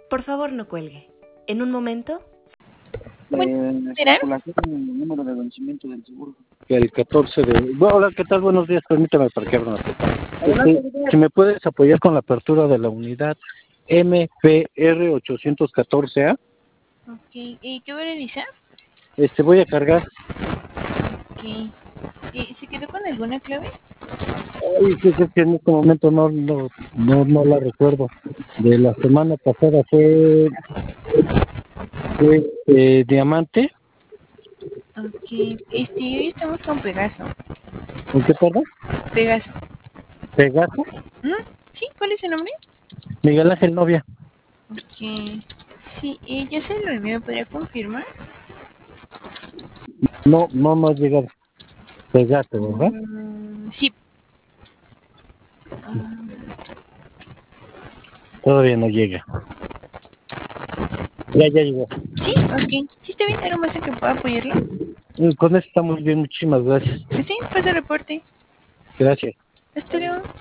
Por favor, no cuelgue. En un momento... ¿Será? El número de vencimiento del seguro. El 14 de... Bueno, hola, ¿qué tal? Buenos días, permítame para que abra una puerta. Si me puedes apoyar con la apertura de la unidad MPR 814A. Ok, ¿y qué voy a realizar? Voy a cargar. Ok. ¿Se quedó con alguna clave? Ay, que en este momento no la recuerdo. De la semana pasada fue diamante. Ok, hoy estamos con Pegaso. ¿En qué perdón? Pegaso. Pegaso. ¿Sí? ¿Cuál es su nombre? Miguel Ángel Novia. Ok. Sí, ya se lo envió, ¿me podría confirmar? No ha llegado. Pegaso, ¿verdad? Sí. Todavía no llega. Ya llegó. Sí, ok. Sí, está bien, ¿algo más en que pueda apoyarlo? Con eso estamos bien, muchísimas gracias. Sí, pues el reporte. Gracias. Hasta luego.